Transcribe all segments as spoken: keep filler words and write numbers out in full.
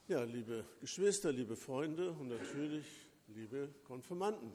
Ja, liebe Geschwister, liebe Freunde und natürlich liebe Konfirmanden.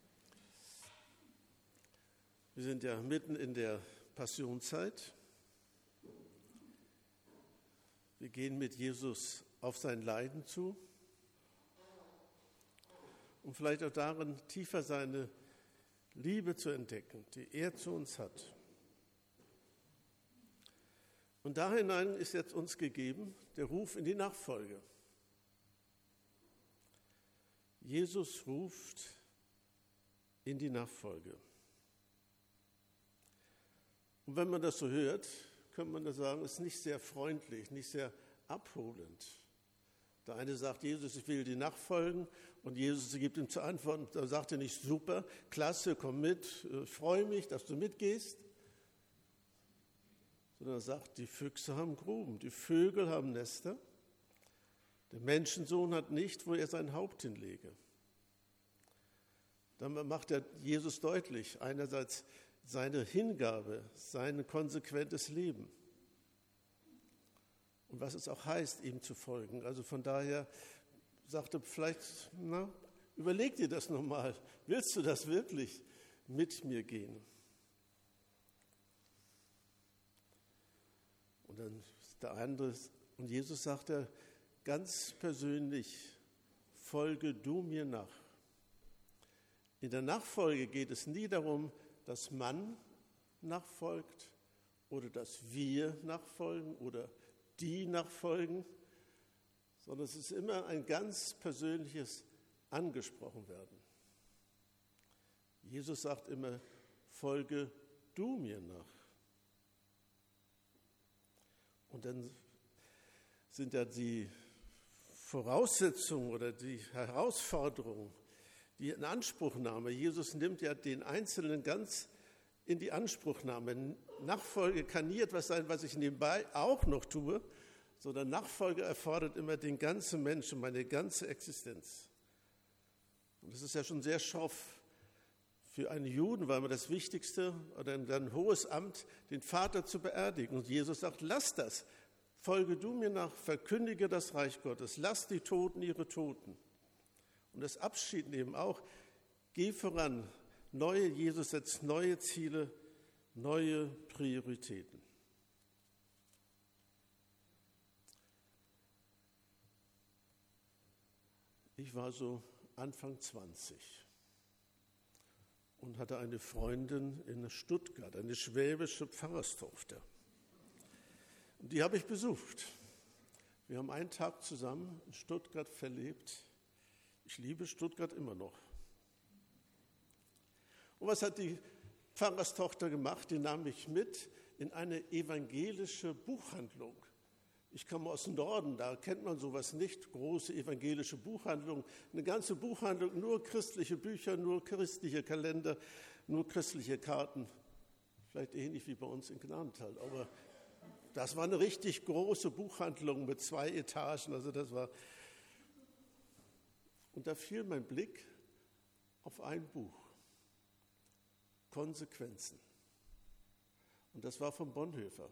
Wir sind ja mitten in der Passionszeit. Wir gehen mit Jesus auf sein Leiden zu, um vielleicht auch darin tiefer seine Liebe zu entdecken, die er zu uns hat. Und da hinein ist jetzt uns gegeben der Ruf in die Nachfolge. Jesus ruft in die Nachfolge. Und wenn man das so hört, könnte man da sagen, ist nicht sehr freundlich, nicht sehr abholend. Der eine sagt, Jesus, ich will dir nachfolgen, und Jesus gibt ihm zur Antwort, da sagt er nicht, super, klasse, komm mit, ich freue mich, dass du mitgehst, sondern er sagt, die Füchse haben Gruben, die Vögel haben Nester, der Menschensohn hat nicht, wo er sein Haupt hinlege. Dann macht er Jesus deutlich, einerseits seine Hingabe, sein konsequentes Leben und was es auch heißt, ihm zu folgen. Also von daher sagte vielleicht, na, überleg dir das nochmal, willst du das wirklich mit mir gehen? Und dann der andere, und Jesus sagte ganz persönlich, folge du mir nach. In der Nachfolge geht es nie darum, dass man nachfolgt oder dass wir nachfolgen oder die nachfolgen, sondern es ist immer ein ganz persönliches Angesprochenwerden. Jesus sagt immer, folge du mir nach. Und dann sind ja die Voraussetzungen oder die Herausforderungen, die Inanspruchnahme. Jesus nimmt ja den Einzelnen ganz in die Anspruchnahme. Nachfolge kann nie etwas sein, was ich nebenbei auch noch tue, sondern Nachfolge erfordert immer den ganzen Menschen, meine ganze Existenz. Und das ist ja schon sehr schroff für einen Juden, weil man das Wichtigste oder ein hohes Amt, den Vater zu beerdigen. Und Jesus sagt, lass das, folge du mir nach, verkündige das Reich Gottes, lass die Toten ihre Toten. Und das Abschied nehmen auch, geh voran, neue, Jesus setzt neue Ziele, neue Prioritäten. Ich war so Anfang zwanzig und hatte eine Freundin in Stuttgart, eine schwäbische Pfarrerstochter. Und die habe ich besucht. Wir haben einen Tag zusammen in Stuttgart verlebt. Ich liebe Stuttgart immer noch. Und was hat die Pfarrerstochter gemacht? Die nahm mich mit in eine evangelische Buchhandlung. Ich komme aus dem Norden, da kennt man sowas nicht, große evangelische Buchhandlung. Eine ganze Buchhandlung, nur christliche Bücher, nur christliche Kalender, nur christliche Karten. Vielleicht ähnlich wie bei uns in Gnadenthal. Aber das war eine richtig große Buchhandlung mit zwei Etagen. Also das war... Und da fiel mein Blick auf ein Buch, Konsequenzen. Und das war von Bonhoeffer.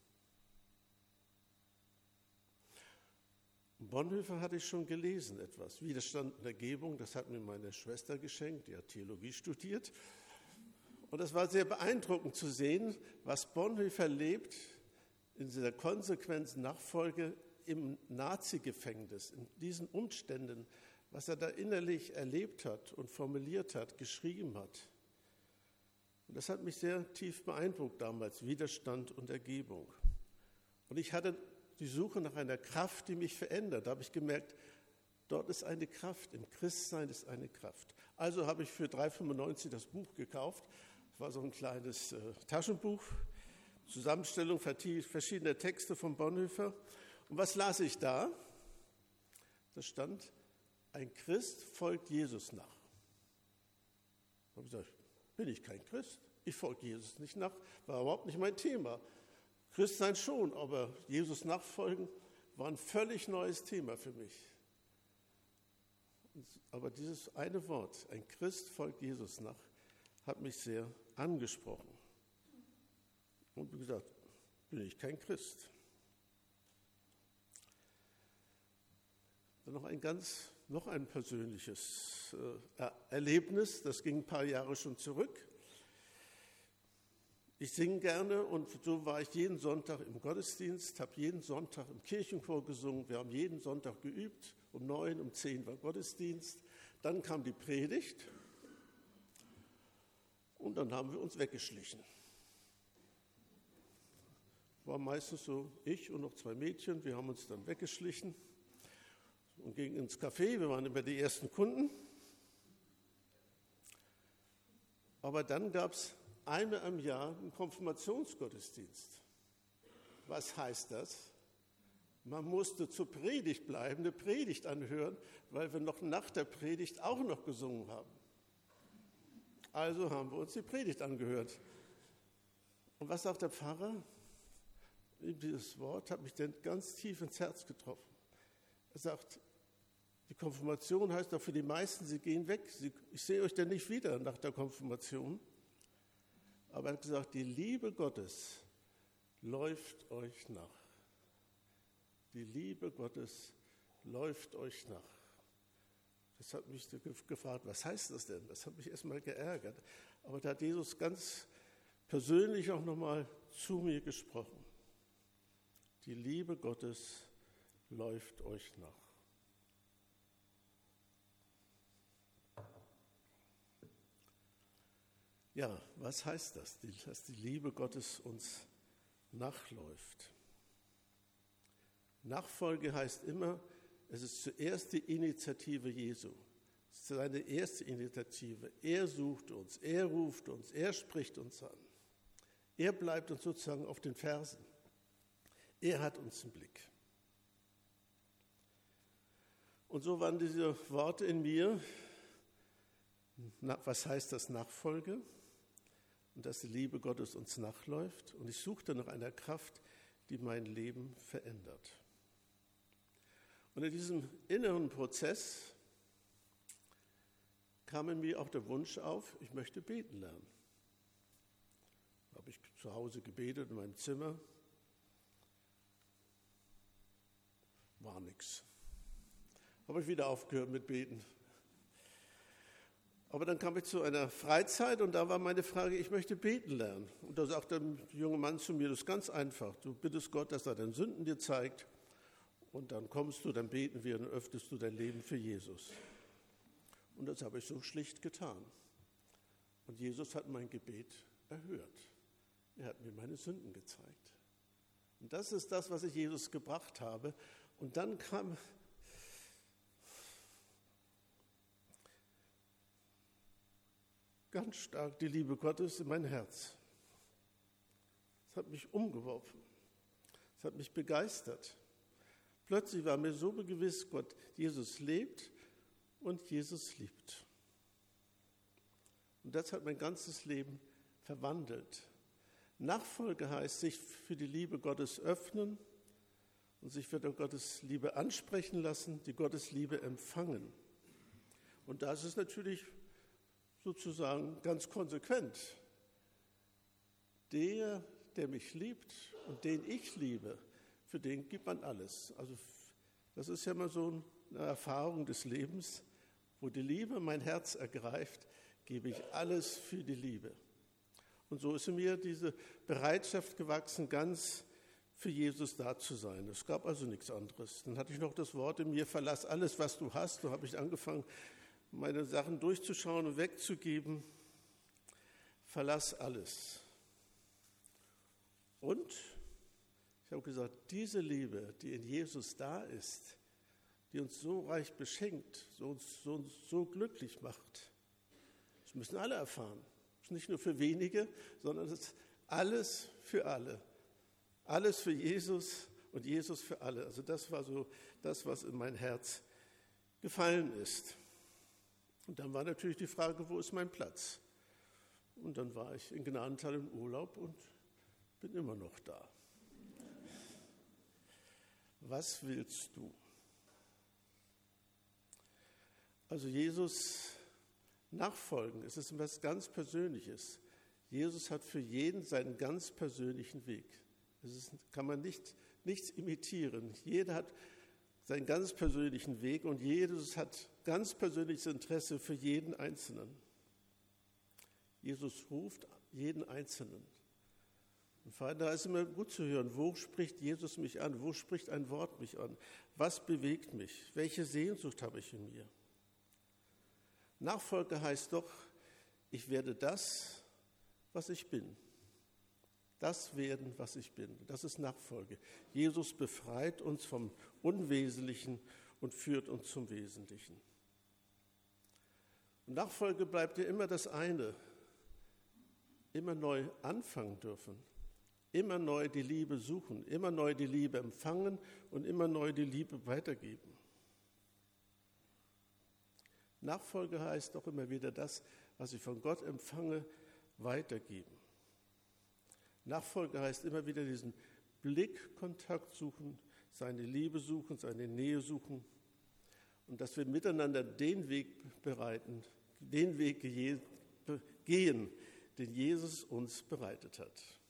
Und Bonhoeffer hatte ich schon gelesen etwas. Widerstand und Ergebung, das hat mir meine Schwester geschenkt, die hat Theologie studiert. Und es war sehr beeindruckend zu sehen, was Bonhoeffer lebt in dieser konsequenten Nachfolge im Nazi-Gefängnis, in diesen Umständen, was er da innerlich erlebt hat und formuliert hat, geschrieben hat. Und das hat mich sehr tief beeindruckt damals, Widerstand und Ergebung. Und ich hatte die Suche nach einer Kraft, die mich verändert. Da habe ich gemerkt, dort ist eine Kraft, im Christsein ist eine Kraft. Also habe ich für drei Euro fünfundneunzig das Buch gekauft. Das war so ein kleines äh, Taschenbuch, Zusammenstellung verschiedener Texte von Bonhoeffer. Und was las ich da? Da stand, ein Christ folgt Jesus nach. Da habe ich gesagt, bin ich kein Christ? Ich folge Jesus nicht nach, war überhaupt nicht mein Thema. Christsein schon, aber Jesus nachfolgen war ein völlig neues Thema für mich. Aber dieses eine Wort, ein Christ folgt Jesus nach, hat mich sehr angesprochen. Und wie gesagt, bin ich kein Christ. Dann noch ein ganz, noch ein persönliches äh, Erlebnis, das ging ein paar Jahre schon zurück. Ich singe gerne und so war ich jeden Sonntag im Gottesdienst, habe jeden Sonntag im Kirchenchor gesungen. Wir haben jeden Sonntag geübt, um neun, um zehn war Gottesdienst. Dann kam die Predigt und dann haben wir uns weggeschlichen. War meistens so ich und noch zwei Mädchen, wir haben uns dann weggeschlichen und gingen ins Café, wir waren immer die ersten Kunden. Aber dann gab es einmal im Jahr einen Konfirmationsgottesdienst. Was heißt das? Man musste zur Predigt bleiben, eine Predigt anhören, weil wir noch nach der Predigt auch noch gesungen haben. Also haben wir uns die Predigt angehört. Und was sagt der Pfarrer? Dieses Wort hat mich dann ganz tief ins Herz getroffen. Er sagt, die Konfirmation heißt doch für die meisten, sie gehen weg. Ich sehe euch denn nicht wieder nach der Konfirmation. Aber er hat gesagt, die Liebe Gottes läuft euch nach. Die Liebe Gottes läuft euch nach. Das hat mich gefragt, was heißt das denn? Das hat mich erstmal geärgert. Aber da hat Jesus ganz persönlich auch nochmal zu mir gesprochen. Die Liebe Gottes läuft euch nach. Ja, was heißt das, dass die Liebe Gottes uns nachläuft? Nachfolge heißt immer, es ist zuerst die Initiative Jesu. Es ist seine erste Initiative. Er sucht uns, er ruft uns, er spricht uns an. Er bleibt uns sozusagen auf den Fersen. Er hat uns im Blick. Und so waren diese Worte in mir. Was heißt das Nachfolge? Und dass die Liebe Gottes uns nachläuft. Und ich suchte nach einer Kraft, die mein Leben verändert. Und in diesem inneren Prozess kam in mir auch der Wunsch auf, ich möchte beten lernen. Da habe ich zu Hause gebetet in meinem Zimmer. War nichts. Habe ich wieder aufgehört mit Beten. Aber dann kam ich zu einer Freizeit und da war meine Frage, ich möchte beten lernen. Und da sagte der junge Mann zu mir, das ist ganz einfach. Du bittest Gott, dass er deine Sünden dir zeigt und dann kommst du, dann beten wir und öffnest du dein Leben für Jesus. Und das habe ich so schlicht getan. Und Jesus hat mein Gebet erhört. Er hat mir meine Sünden gezeigt. Und das ist das, was ich Jesus gebracht habe. Und dann kam ganz stark die Liebe Gottes in mein Herz. Es hat mich umgeworfen. Es hat mich begeistert. Plötzlich war mir so gewiss, Gott, Jesus lebt und Jesus liebt. Und das hat mein ganzes Leben verwandelt. Nachfolge heißt, sich für die Liebe Gottes öffnen und sich für die Gottes Liebe ansprechen lassen, die Gottes Liebe empfangen. Und das ist natürlich sozusagen ganz konsequent. Der, der mich liebt und den ich liebe, für den gibt man alles. Also das ist ja mal so eine Erfahrung des Lebens, wo die Liebe mein Herz ergreift, gebe ich alles für die Liebe. Und so ist in mir diese Bereitschaft gewachsen, ganz für Jesus da zu sein. Es gab also nichts anderes. Dann hatte ich noch das Wort in mir, verlass alles, was du hast. So habe ich angefangen, meine Sachen durchzuschauen und wegzugeben. Verlass alles. Und ich habe gesagt, diese Liebe, die in Jesus da ist, die uns so reich beschenkt, so uns so, so glücklich macht, das müssen alle erfahren. Das ist nicht nur für wenige, sondern es ist alles für alle. Alles für Jesus und Jesus für alle. Also das war so das, was in mein Herz gefallen ist. Und dann war natürlich die Frage, wo ist mein Platz? Und dann war ich in Gnadenthal im Urlaub und bin immer noch da. Was willst du? Also Jesus nachfolgen, es ist etwas ganz Persönliches. Jesus hat für jeden seinen ganz persönlichen Weg. Das ist, kann man nicht, nichts imitieren. Jeder hat seinen ganz persönlichen Weg und Jesus hat ganz persönliches Interesse für jeden Einzelnen. Jesus ruft jeden Einzelnen. Und Vater, da ist immer gut zu hören, wo spricht Jesus mich an, wo spricht ein Wort mich an, was bewegt mich, welche Sehnsucht habe ich in mir. Nachfolge heißt doch, ich werde das, was ich bin. Das werden, was ich bin. Das ist Nachfolge. Jesus befreit uns vom Unwesentlichen und führt uns zum Wesentlichen. Und Nachfolge bleibt ja immer das eine, immer neu anfangen dürfen, immer neu die Liebe suchen, immer neu die Liebe empfangen und immer neu die Liebe weitergeben. Nachfolge heißt doch immer wieder das, was ich von Gott empfange, weitergeben. Nachfolge heißt immer wieder diesen Blickkontakt suchen, seine Liebe suchen, seine Nähe suchen und dass wir miteinander den Weg bereiten, den Weg gehen, den Jesus uns bereitet hat.